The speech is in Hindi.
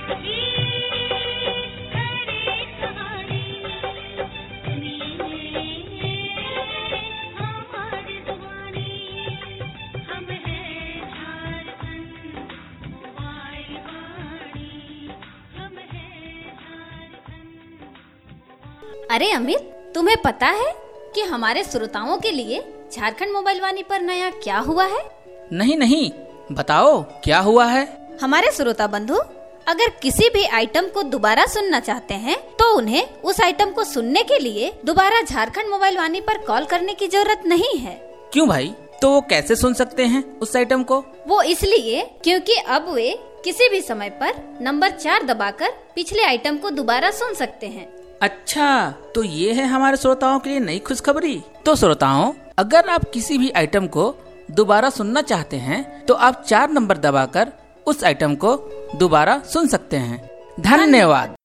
अरे अमित, तुम्हें पता है कि हमारे श्रोताओं के लिए झारखंड मोबाइल वाणी पर नया क्या हुआ है? नहीं, बताओ क्या हुआ है। हमारे श्रोता बंधु अगर किसी भी आइटम को दोबारा सुनना चाहते हैं तो उन्हें उस आइटम को सुनने के लिए दोबारा झारखंड मोबाइल वाणी पर कॉल करने की जरूरत नहीं है। क्यों भाई, तो वो कैसे सुन सकते हैं उस आइटम को? वो इसलिए क्योंकि अब वे किसी भी समय पर नंबर 4 दबाकर पिछले आइटम को दोबारा सुन सकते हैं। अच्छा, तो ये है हमारे श्रोताओं के लिए नई खुशखबरी। तो श्रोताओं, अगर आप किसी भी आइटम को दोबारा सुनना चाहते हैं तो आप 4 नंबर दबाकर उस आइटम को दोबारा सुन सकते हैं। धन्यवाद।